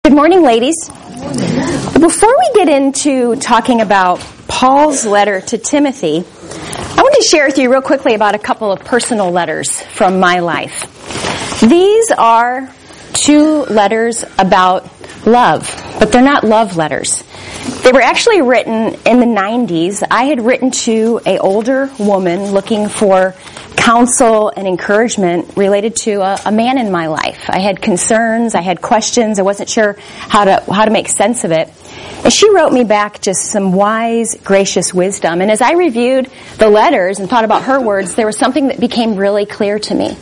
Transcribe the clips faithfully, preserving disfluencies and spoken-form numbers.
Good morning, ladies. Before we get into talking about Paul's letter to Timothy, I want to share with you real quickly about a couple of personal letters from my life. These are two letters about love, but they're not love letters. They were actually written in the nineties. I had written to an older woman looking for counsel and encouragement related to a, a man in my life. I had concerns, I had questions, I wasn't sure how to how to make sense of it. And she wrote me back just some wise, gracious wisdom. And as I reviewed the letters and thought about her words, there was something that became really clear to me.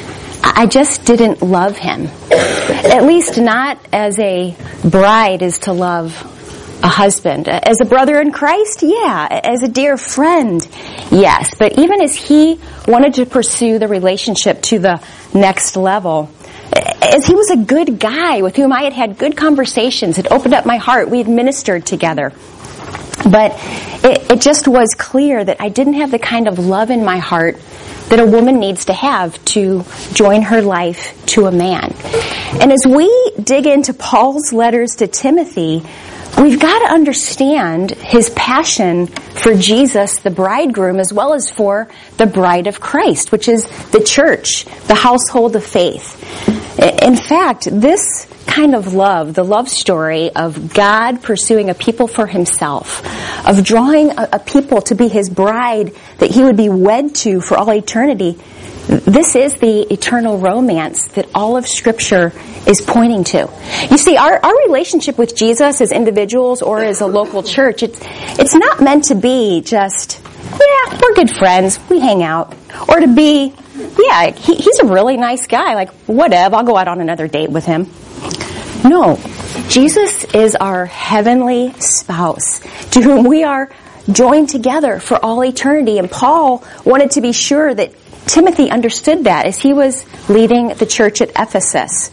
I just didn't love him. At least not as a bride is to love a husband. As a brother in Christ, yeah. As a dear friend, yes. But even as he wanted to pursue the relationship to the next level, as he was a good guy with whom I had had good conversations, had opened up my heart, we had ministered together. But it, it just was clear that I didn't have the kind of love in my heart that a woman needs to have to join her life to a man. And as we dig into Paul's letters to Timothy, we've got to understand his passion for Jesus, the bridegroom, as well as for the bride of Christ, which is the church, the household of faith. In fact, this kind of love, the love story of God pursuing a people for himself, of drawing a, a people to be his bride that he would be wed to for all eternity, this is the eternal romance that all of Scripture is pointing to. You see, our, our relationship with Jesus as individuals or as a local church, it's, it's not meant to be just, yeah, we're good friends, we hang out. Or to be, yeah, he, he's a really nice guy, like, whatever, I'll go out on another date with him. No, Jesus is our heavenly spouse to whom we are joined together for all eternity. And Paul wanted to be sure that Timothy understood that as he was leading the church at Ephesus.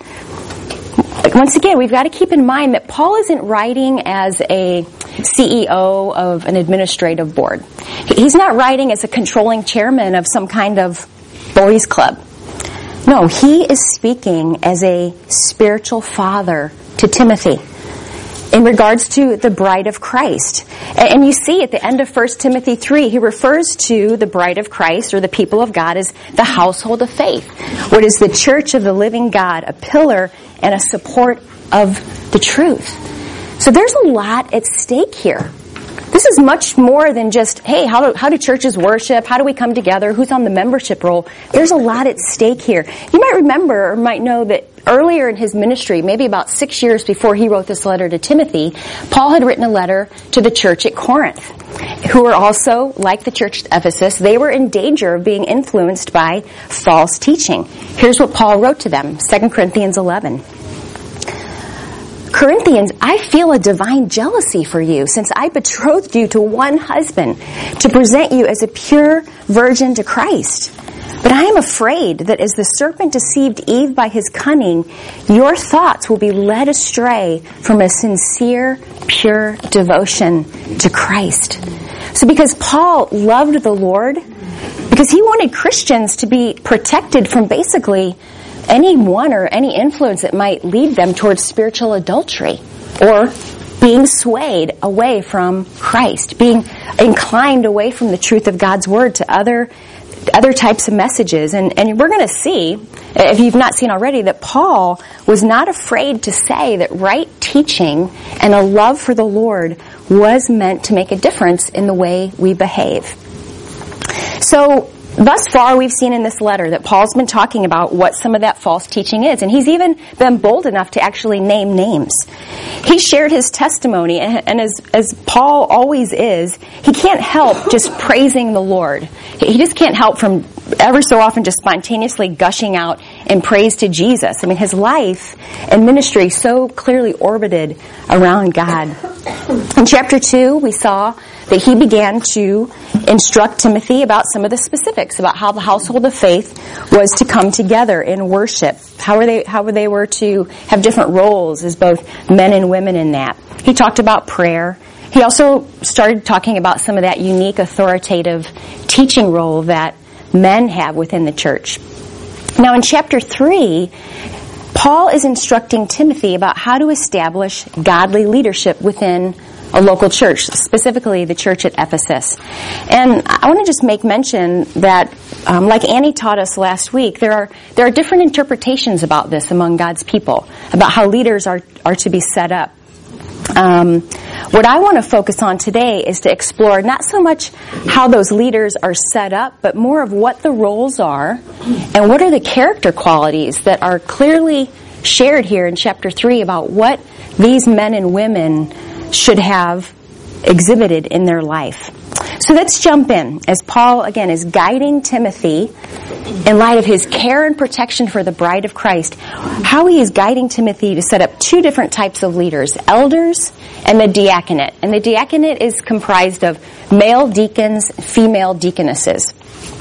Once again, we've got to keep in mind that Paul isn't writing as a C E O of an administrative board. He's not writing as a controlling chairman of some kind of boys club. No, he is speaking as a spiritual father to Timothy in regards to the bride of Christ. And you see at the end of First Timothy three, he refers to the bride of Christ or the people of God as the household of faith, what is the church of the living God, a pillar and a support of the truth. So there's a lot at stake here. This is much more than just, hey, how do, how do churches worship? How do we come together? Who's on the membership roll? There's a lot at stake here. You might remember or might know that earlier in his ministry, maybe about six years before he wrote this letter to Timothy, Paul had written a letter to the church at Corinth, who were also, like the church at Ephesus, they were in danger of being influenced by false teaching. Here's what Paul wrote to them, Second Corinthians eleven. Corinthians, I feel a divine jealousy for you, since I betrothed you to one husband to present you as a pure virgin to Christ. But I am afraid that as the serpent deceived Eve by his cunning, your thoughts will be led astray from a sincere, pure devotion to Christ. So because Paul loved the Lord, because he wanted Christians to be protected from basically anyone or any influence that might lead them towards spiritual adultery or being swayed away from Christ, being inclined away from the truth of God's Word to other other types of messages. And, and we're going to see, if you've not seen already, that Paul was not afraid to say that right teaching and a love for the Lord was meant to make a difference in the way we behave. So, thus far, we've seen in this letter that Paul's been talking about what some of that false teaching is, and he's even been bold enough to actually name names. He shared his testimony, and as, as Paul always is, he can't help just praising the Lord. He just can't help from ever so often just spontaneously gushing out in praise to Jesus. I mean, his life and ministry so clearly orbited around God. In chapter two, we saw that he began to instruct Timothy about some of the specifics about how the household of faith was to come together in worship, how were they how they were to have different roles as both men and women in that. He talked about prayer. He also started talking about some of that unique authoritative teaching role that men have within the church. Now in chapter three, Paul is instructing Timothy about how to establish godly leadership within a local church, specifically the church at Ephesus. And I want to just make mention that, um, like Annie taught us last week, there are there are different interpretations about this among God's people, about how leaders are, are to be set up. Um, what I want to focus on today is to explore not so much how those leaders are set up, but more of what the roles are and what are the character qualities that are clearly shared here in chapter three about what these men and women should have exhibited in their life. So let's jump in as Paul, again, is guiding Timothy in light of his care and protection for the bride of Christ, how he is guiding Timothy to set up two different types of leaders, elders and the diaconate. And the diaconate is comprised of male deacons, female deaconesses.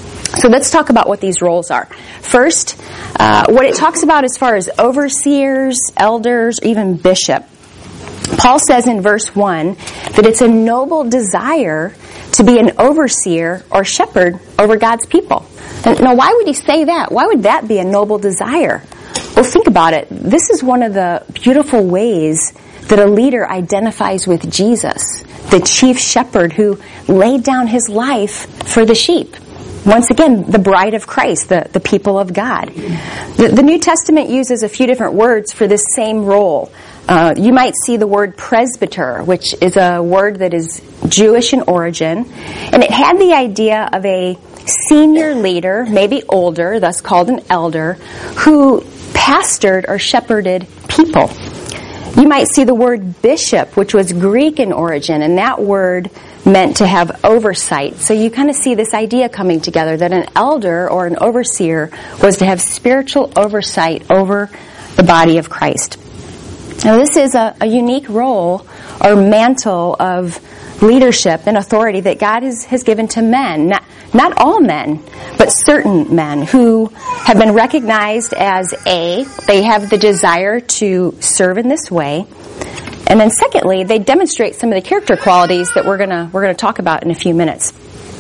So let's talk about what these roles are. First, uh, what it talks about as far as overseers, elders, or even bishop. Paul says in verse one that it's a noble desire to be an overseer or shepherd over God's people. And now, why would he say that? Why would that be a noble desire? Well, think about it. This is one of the beautiful ways that a leader identifies with Jesus, the chief shepherd who laid down his life for the sheep. Once again, the bride of Christ, the, the people of God. The, the New Testament uses a few different words for this same role. Uh, you might see the word presbyter, which is a word that is Jewish in origin, and it had the idea of a senior leader, maybe older, thus called an elder, who pastored or shepherded people. You might see the word bishop, which was Greek in origin, and that word meant to have oversight. So you kind of see this idea coming together that an elder or an overseer was to have spiritual oversight over the body of Christ. Now, this is a, a unique role or mantle of leadership and authority that God has, has given to men. Not, not all men, but certain men who have been recognized as A, they have the desire to serve in this way. And then secondly, they demonstrate some of the character qualities that we're gonna, we're gonna talk about in a few minutes.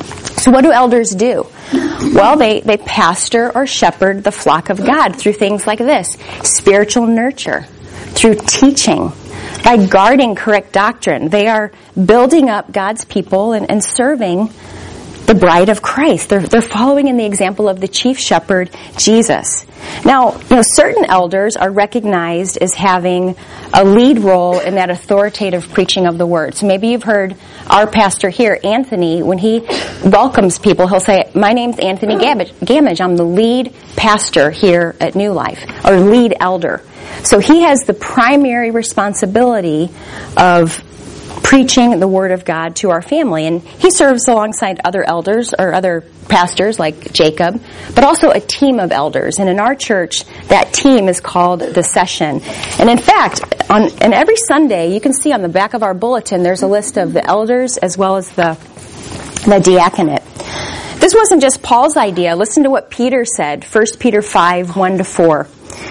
So what do elders do? Well, they, they pastor or shepherd the flock of God through things like this: spiritual nurture, through teaching, by guarding correct doctrine. They are building up God's people and, and serving the bride of Christ. They're, they're following in the example of the chief shepherd, Jesus. Now, you know, certain elders are recognized as having a lead role in that authoritative preaching of the word. So maybe you've heard our pastor here, Anthony, when he welcomes people, he'll say, "My name's Anthony Gamage. I'm the lead pastor here at New Life," or lead elder. So he has the primary responsibility of preaching the Word of God to our family. And he serves alongside other elders or other pastors like Jacob, but also a team of elders. And in our church, that team is called the Session. And in fact, on and every Sunday, you can see on the back of our bulletin, there's a list of the elders as well as the, the diaconate. This wasn't just Paul's idea. Listen to what Peter said, First Peter five, one to four.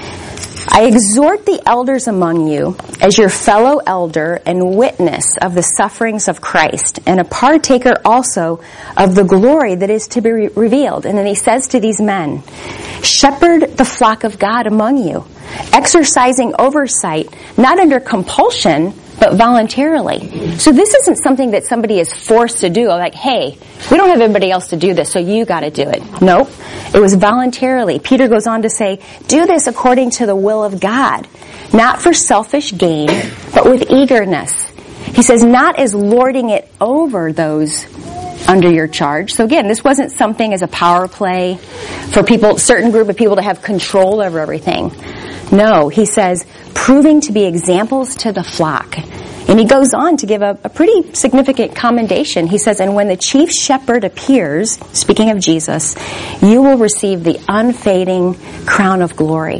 "I exhort the elders among you as your fellow elder and witness of the sufferings of Christ, and a partaker also of the glory that is to be re- revealed." And then he says to these men, "Shepherd the flock of God among you, exercising oversight, not under compulsion, but voluntarily." So this isn't something that somebody is forced to do, like, "Hey, we don't have anybody else to do this, so you got to do it." Nope. It was voluntarily. Peter goes on to say, "Do this according to the will of God, not for selfish gain, but with eagerness." He says, not as lording it over those under your charge. So again, this wasn't something as a power play for people, certain group of people to have control over everything. No, he says, proving to be examples to the flock. And he goes on to give a, a pretty significant commendation. He says, "And when the chief shepherd appears," speaking of Jesus, "you will receive the unfading crown of glory."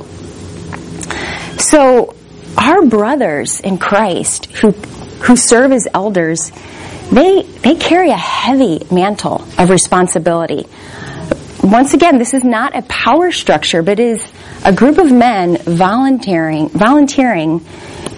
So our brothers in Christ who who serve as elders, they they carry a heavy mantle of responsibility. Once again, this is not a power structure, but is a group of men volunteering volunteering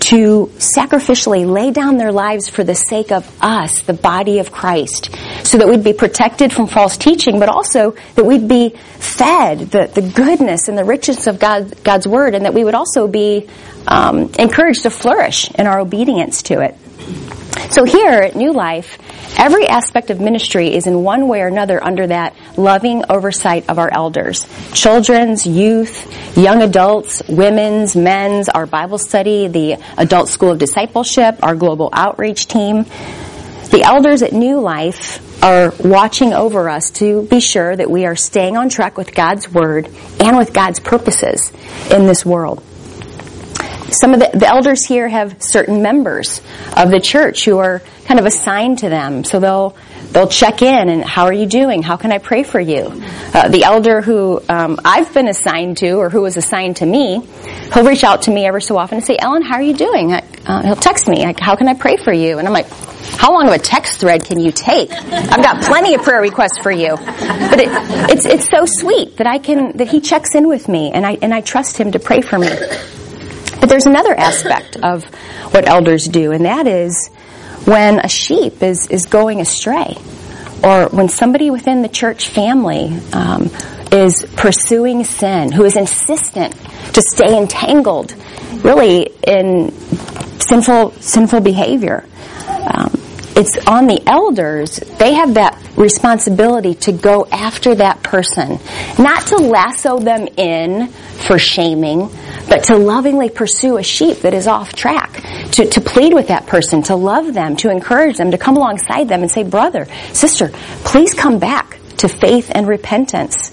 to sacrificially lay down their lives for the sake of us, the body of Christ, so that we'd be protected from false teaching, but also that we'd be fed the, the goodness and the richness of God, God's Word, and that we would also be um, encouraged to flourish in our obedience to it. So here at New Life, every aspect of ministry is in one way or another under that loving oversight of our elders. Children's, youth, young adults, women's, men's, our Bible study, the Adult School of Discipleship, our global outreach team. The elders at New Life are watching over us to be sure that we are staying on track with God's Word and with God's purposes in this world. Some of the, the elders here have certain members of the church who are kind of assigned to them. So they'll they'll check in and, how are you doing? How can I pray for you? Uh, the elder who um, I've been assigned to, or who was assigned to me, he'll reach out to me every so often and say, Ellen, how are you doing? Uh, he'll text me, like, how can I pray for you? And I'm like, how long of a text thread can you take? I've got plenty of prayer requests for you. But it, it's it's so sweet that I can that he checks in with me, and I and I trust him to pray for me. But there's another aspect of what elders do, and that is when a sheep is, is going astray, or when somebody within the church family um, is pursuing sin, who is insistent to stay entangled, really, in sinful sinful behavior. Um, it's on the elders. They have that responsibility to go after that person, not to lasso them in for shaming, but to lovingly pursue a sheep that is off track, to, to plead with that person, to love them, to encourage them, to come alongside them and say, brother, sister, please come back to faith and repentance.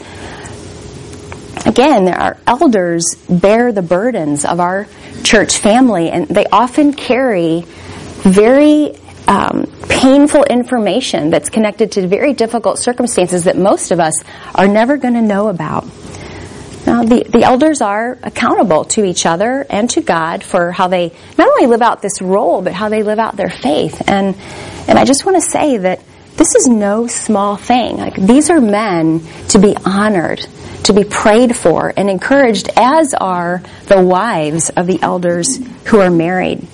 Again, our elders bear the burdens of our church family, and they often carry very um, painful information that's connected to very difficult circumstances that most of us are never going to know about. Now, the, the elders are accountable to each other and to God for how they not only live out this role, but how they live out their faith. And and I just want to say that this is no small thing. Like, these are men to be honored, to be prayed for, and encouraged, as are the wives of the elders who are married.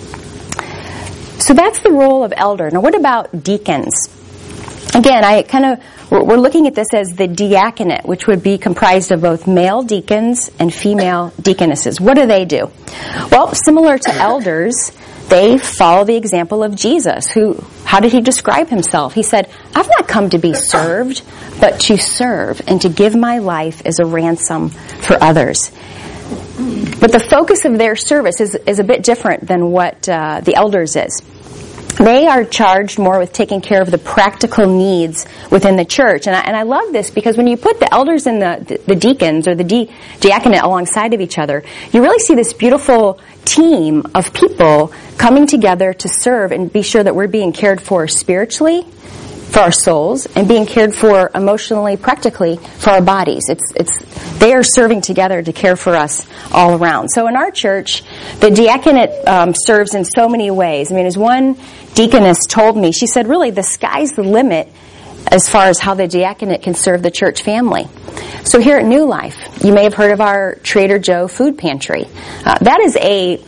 So that's the role of elder. Now, what about deacons? Again, I kind of we're looking at this as the diaconate, which would be comprised of both male deacons and female deaconesses. What do they do? Well, similar to elders, they follow the example of Jesus, who, how did he describe himself? He said, I've not come to be served, but to serve and to give my life as a ransom for others. But the focus of their service is, is a bit different than what uh, the elders is. They are charged more with taking care of the practical needs within the church. And I, and I love this because when you put the elders and the, the deacons or the di- diaconate alongside of each other, you really see this beautiful team of people coming together to serve and be sure that we're being cared for spiritually, for our souls, and being cared for emotionally, practically for our bodies. It's it's they are serving together to care for us all around. So in our church, the diaconate um, serves in so many ways. I mean, as one deaconess told me, she said, really, the sky's the limit as far as how the diaconate can serve the church family. So here at New Life, you may have heard of our Trader Joe food pantry. Uh, that is a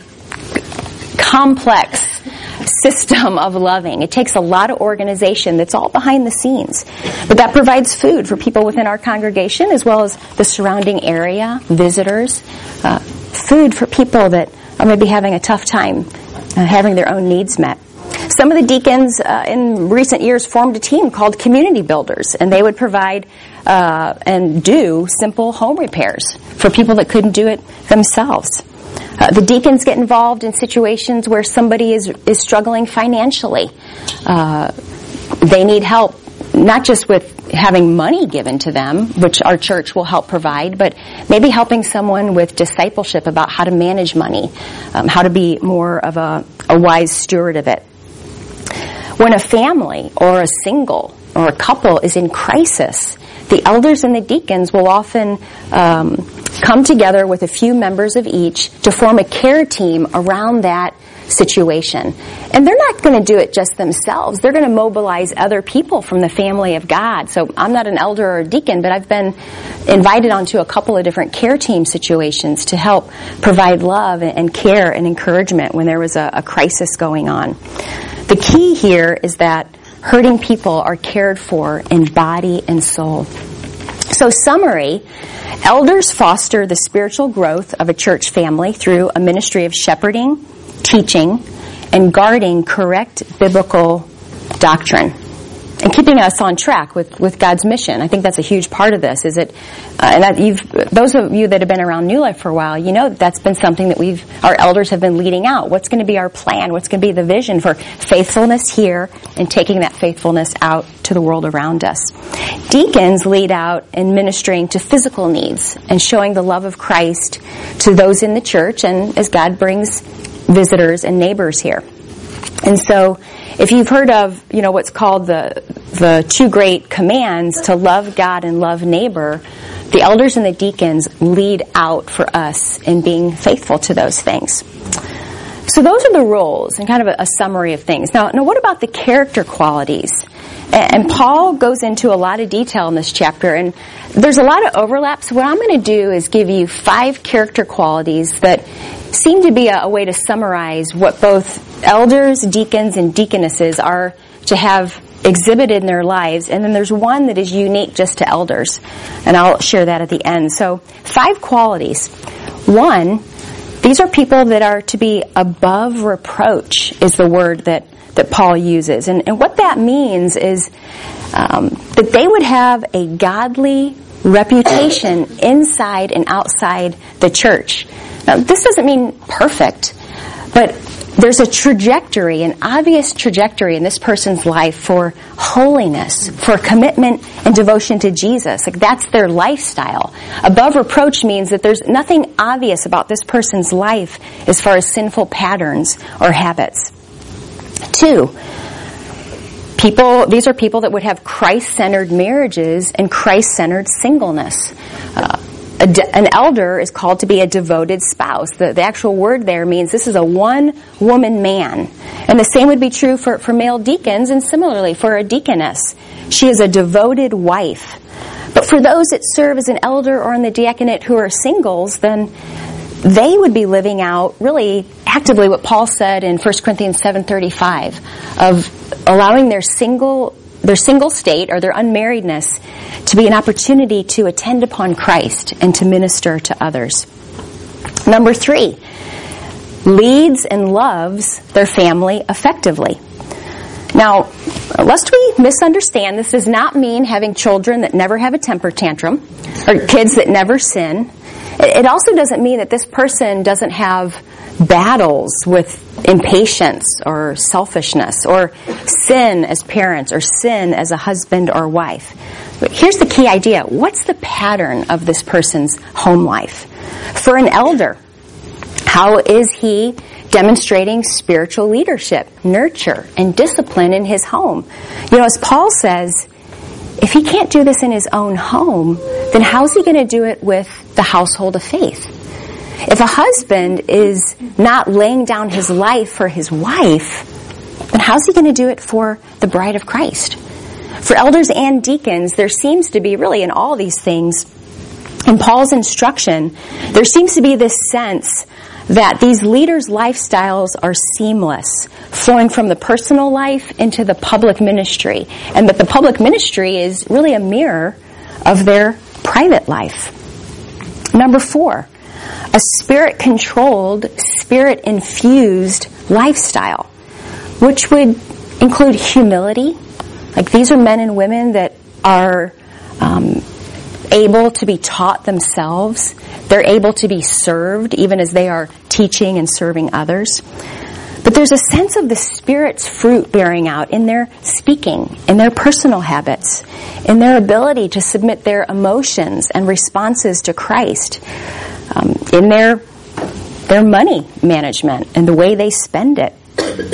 complex system of loving. It takes a lot of organization that's all behind the scenes. But that provides food for people within our congregation as well as the surrounding area, visitors, uh, food for people that are maybe having a tough time uh, having their own needs met. Some of the deacons uh, in recent years formed a team called Community Builders, and they would provide uh, and do simple home repairs for people that couldn't do it themselves. Uh, the deacons get involved in situations where somebody is is struggling financially. Uh, they need help, not just with having money given to them, which our church will help provide, but maybe helping someone with discipleship about how to manage money, um, how to be more of a, a wise steward of it. When a family or a single or a couple is in crisis, the elders and the deacons will often um, come together with a few members of each to form a care team around that situation. And they're not going to do it just themselves. They're going to mobilize other people from the family of God. So I'm not an elder or a deacon, but I've been invited onto a couple of different care team situations to help provide love and care and encouragement when there was a, a crisis going on. The key here is that hurting people are cared for in body and soul. So summary, elders foster the spiritual growth of a church family through a ministry of shepherding, teaching, and guarding correct biblical doctrine, and keeping us on track with, with God's mission. I think that's a huge part of this. Is it? Uh, and that you've, those of you that have been around New Life for a while, you know that that's been something that we've, our elders have been leading out. What's going to be our plan? What's going to be the vision for faithfulness here and taking that faithfulness out to the world around us? Deacons lead out in ministering to physical needs and showing the love of Christ to those in the church, and as God brings visitors and neighbors here. And so, if you've heard of, you know, what's called the the two great commands to love God and love neighbor, the elders and the deacons lead out for us in being faithful to those things. So those are the roles and kind of a, a summary of things. Now, now, what about the character qualities? And, and Paul goes into a lot of detail in this chapter, and there's a lot of overlap. So what I'm going to do is give you five character qualities that seem to be a, a way to summarize what both elders, deacons, and deaconesses are to have exhibited in their lives. And then there's one that is unique just to elders. And I'll share that at the end. So five qualities. One, these are people that are to be above reproach is the word that, that Paul uses. And, and what that means is um, that they would have a godly reputation inside and outside the church. Now, this doesn't mean perfect, but there's a trajectory, an obvious trajectory in this person's life for holiness, for commitment and devotion to Jesus. Like, that's their lifestyle. Above reproach means that there's nothing obvious about this person's life as far as sinful patterns or habits. Two, people, these are people that would have Christ-centered marriages and Christ-centered singleness. Uh, A de- an elder is called to be a devoted spouse. The, the actual word there means this is a one-woman man. And the same would be true for, for male deacons, and similarly for a deaconess. She is a devoted wife. But for those that serve as an elder or in the diaconate who are singles, then they would be living out really actively what Paul said in First Corinthians seven thirty-five, of allowing their single their single state or their unmarriedness to be an opportunity to attend upon Christ and to minister to others. Number three, leads and loves their family effectively. Now, lest we misunderstand, this does not mean having children that never have a temper tantrum or kids that never sin. It also doesn't mean that this person doesn't have battles with impatience or selfishness or sin as parents or sin as a husband or wife. But here's the key idea. What's the pattern of this person's home life? For an elder, how is he demonstrating spiritual leadership, nurture, and discipline in his home? You know, as Paul says, if he can't do this in his own home, then how's he going to do it with the household of faith? If a husband is not laying down his life for his wife, then how's he going to do it for the bride of Christ? For elders and deacons, there seems to be, really in all these things, in Paul's instruction, there seems to be this sense that these leaders' lifestyles are seamless, flowing from the personal life into the public ministry, and that the public ministry is really a mirror of their private life. Number four, a spirit-controlled, spirit-infused lifestyle, which would include humility. Like, these are men and women that are um, able to be taught themselves. They're able to be served even as they are teaching and serving others. But there's a sense of the Spirit's fruit bearing out in their speaking, in their personal habits, in their ability to submit their emotions and responses to Christ, um, in their their money management and the way they spend it.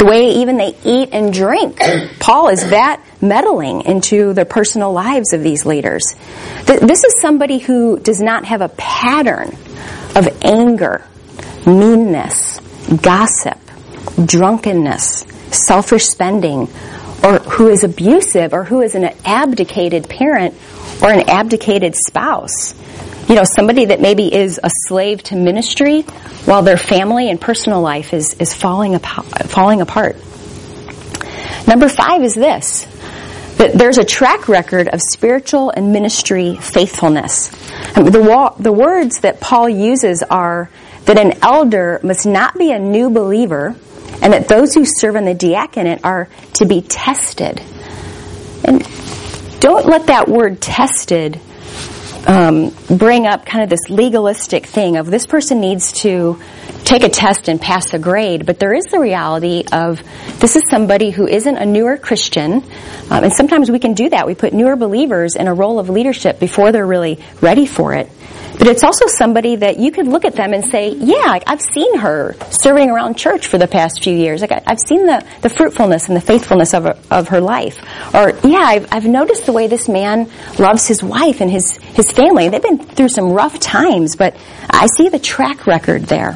the way even they eat and drink. Paul is that meddling into the personal lives of these leaders. This is somebody who does not have a pattern of anger, meanness, gossip, drunkenness, selfish spending, or who is abusive, or who is an abdicated parent or an abdicated spouse. You know, somebody that maybe is a slave to ministry while their family and personal life is, is falling apart, falling apart. Number five is this, that there's a track record of spiritual and ministry faithfulness. The, the words that Paul uses are that an elder must not be a new believer, and that those who serve in the diaconate are to be tested. And don't let that word tested um, bring up kind of this legalistic thing of this person needs to take a test and pass a grade. But there is the reality of this is somebody who isn't a newer Christian. Um, and sometimes we can do that. We put newer believers in a role of leadership before they're really ready for it. But it's also somebody that you could look at them and say, yeah, like, I've seen her serving around church for the past few years. Like, I've seen the, the fruitfulness and the faithfulness of, of her life. Or, yeah, I've, I've noticed the way this man loves his wife and his, his family. They've been through some rough times, but I see the track record there.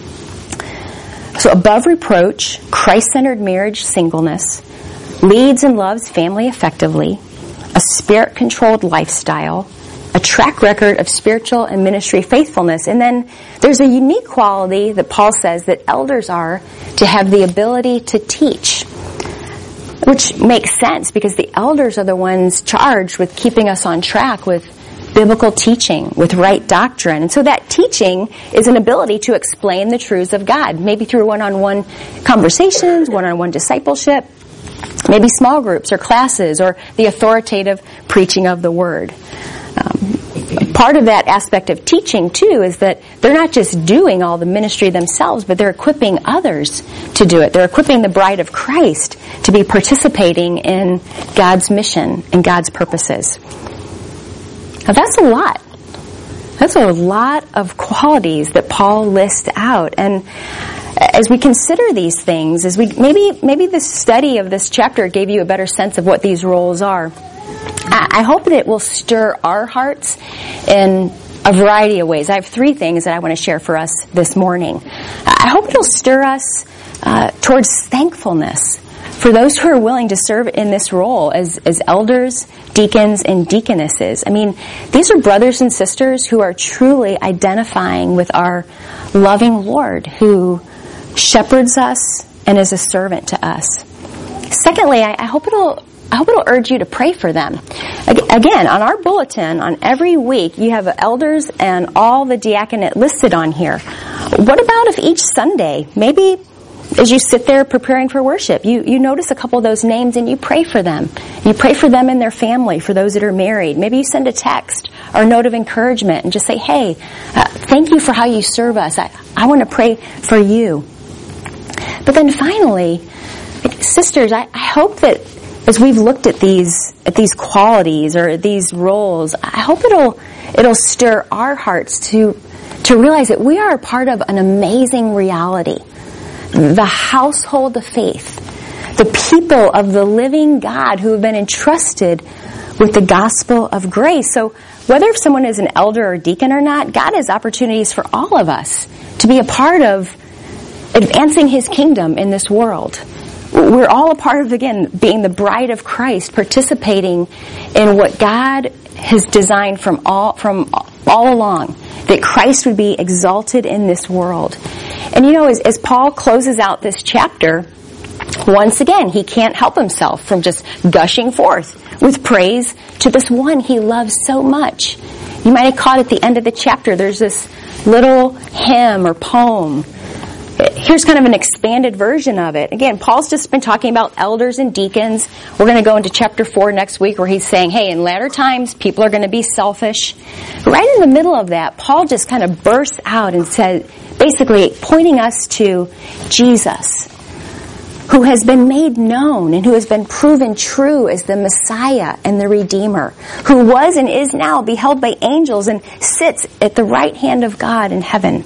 So above reproach, Christ-centered marriage singleness, leads and loves family effectively, a spirit-controlled lifestyle, a track record of spiritual and ministry faithfulness. And then there's a unique quality that Paul says that elders are to have the ability to teach, which makes sense because the elders are the ones charged with keeping us on track with biblical teaching, with right doctrine. And so that teaching is an ability to explain the truths of God, maybe through one-on-one conversations, one-on-one discipleship, maybe small groups or classes, or the authoritative preaching of the Word. Um, part of that aspect of teaching, too, is that they're not just doing all the ministry themselves, but they're equipping others to do it. They're equipping the bride of Christ to be participating in God's mission and God's purposes. Now, that's a lot. That's a lot of qualities that Paul lists out. And as we consider these things, as we maybe maybe the study of this chapter gave you a better sense of what these roles are. I hope that it will stir our hearts in a variety of ways. I have three things that I want to share for us this morning. I hope it'll stir us uh, towards thankfulness for those who are willing to serve in this role as, as elders, deacons, and deaconesses. I mean, these are brothers and sisters who are truly identifying with our loving Lord who shepherds us and is a servant to us. Secondly, I, I hope it'll I hope it'll urge you to pray for them. Again, on our bulletin, on every week, you have elders and all the diaconate listed on here. What about if each Sunday, maybe as you sit there preparing for worship, you, you notice a couple of those names and you pray for them. You pray for them and their family, for those that are married. Maybe you send a text or a note of encouragement and just say, hey, uh, thank you for how you serve us. I, I want to pray for you. But then finally, sisters, I, I hope that as we've looked at these at these qualities or these roles, I hope it'll it'll stir our hearts to to realize that we are a part of an amazing reality. The household of faith, the people of the living God who have been entrusted with the gospel of grace. So whether if someone is an elder or deacon or not, God has opportunities for all of us to be a part of advancing His kingdom in this world. We're all a part of, again, being the bride of Christ, participating in what God has designed from all from all along, that Christ would be exalted in this world. And you know, as, as Paul closes out this chapter, once again, he can't help himself from just gushing forth with praise to this one he loves so much. You might have caught at the end of the chapter, there's this little hymn or poem. Here's kind of an expanded version of it. Again, Paul's just been talking about elders and deacons. We're going to go into chapter four next week where he's saying, hey, in latter times, people are going to be selfish. Right in the middle of that, Paul just kind of bursts out and says, basically pointing us to Jesus, who has been made known and who has been proven true as the Messiah and the Redeemer, who was and is now beheld by angels and sits at the right hand of God in heaven.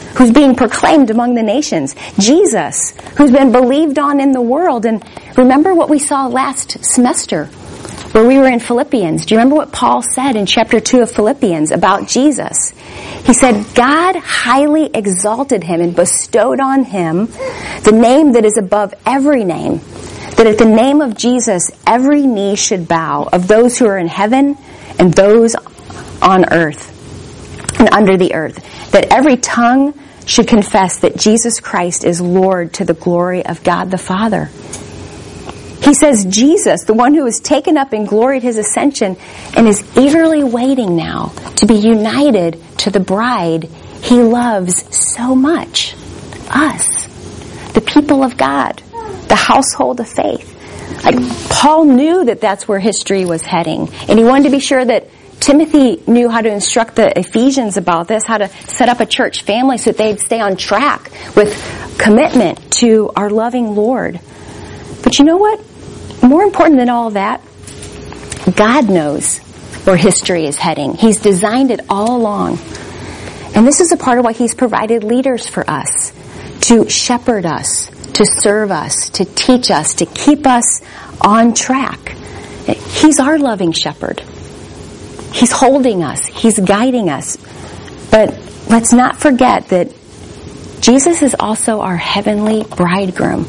who's being proclaimed among the nations. Jesus, who's been believed on in the world. And remember what we saw last semester where we were in Philippians. Do you remember what Paul said in chapter two of Philippians about Jesus? He said, God highly exalted him and bestowed on him the name that is above every name, that at the name of Jesus every knee should bow, of those who are in heaven and those on earth and under the earth, that every tongue should confess that Jesus Christ is Lord to the glory of God the Father. He says Jesus, the one who was taken up in glory at his ascension and is eagerly waiting now to be united to the bride he loves so much, us, the people of God, the household of faith. Like Paul knew that that's where history was heading, and he wanted to be sure that Timothy knew how to instruct the Ephesians about this, how to set up a church family so that they'd stay on track with commitment to our loving Lord. But you know what? More important than all that, God knows where history is heading. He's designed it all along. And this is a part of why He's provided leaders for us, to shepherd us, to serve us, to teach us, to keep us on track. He's our loving shepherd. He's holding us. He's guiding us. But let's not forget that Jesus is also our heavenly bridegroom.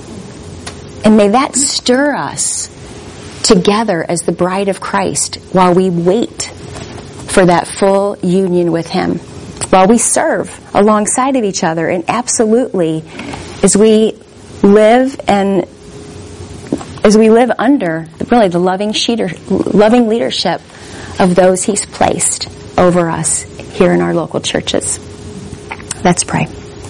And may that stir us together as the bride of Christ while we wait for that full union with Him, while we serve alongside of each other, and absolutely as we live and as we live under really the loving, sheeter, loving leadership of those He's placed over us here in our local churches. Let's pray.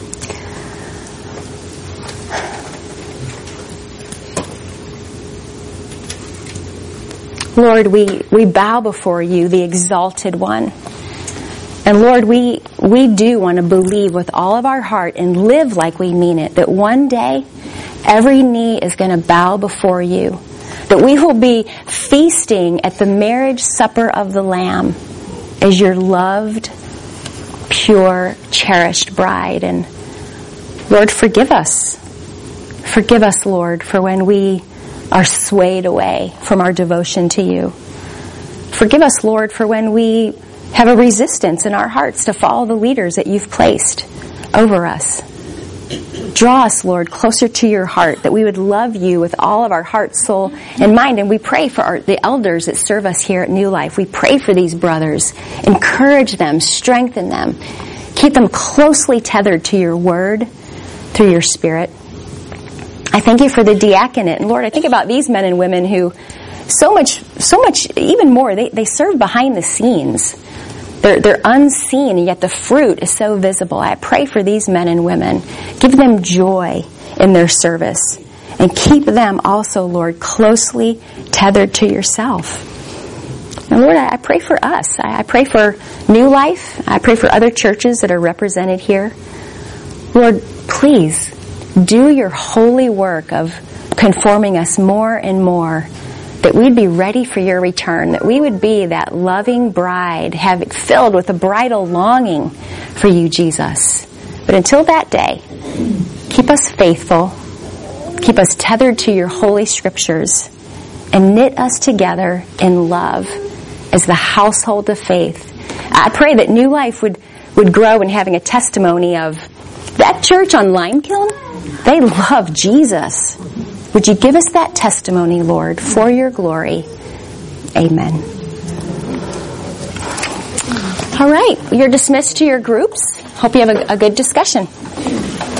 Lord, we, we bow before You, the exalted one. And Lord, we, we do want to believe with all of our heart and live like we mean it, that one day every knee is going to bow before You, that we will be feasting at the marriage supper of the Lamb as Your loved, pure, cherished bride. And Lord, forgive us. Forgive us, Lord, for when we are swayed away from our devotion to You. Forgive us, Lord, for when we have a resistance in our hearts to follow the leaders that You've placed over us. Draw us, Lord, closer to Your heart, that we would love You with all of our heart, soul, and mind. And we pray for our, the elders that serve us here at New Life. We pray for these brothers. Encourage them, strengthen them. Keep them closely tethered to Your word through Your Spirit. I thank You for the diaconate. And Lord, I think about these men and women who so much, so much, even more, they, they serve behind the scenes. They're, they're unseen, and yet the fruit is so visible. I pray for these men and women. Give them joy in their service. And keep them also, Lord, closely tethered to Yourself. And Lord, I, I pray for us. I, I pray for New Life. I pray for other churches that are represented here. Lord, please do Your holy work of conforming us more and more, that we'd be ready for Your return, that we would be that loving bride, have it filled with a bridal longing for You, Jesus. But until that day, keep us faithful, keep us tethered to Your holy scriptures, and knit us together in love as the household of faith. I pray that New Life would, would grow in having a testimony of that church on Limekiln. They love Jesus. Would You give us that testimony, Lord, for Your glory? Amen. All right. You're dismissed to your groups. Hope you have a, a good discussion.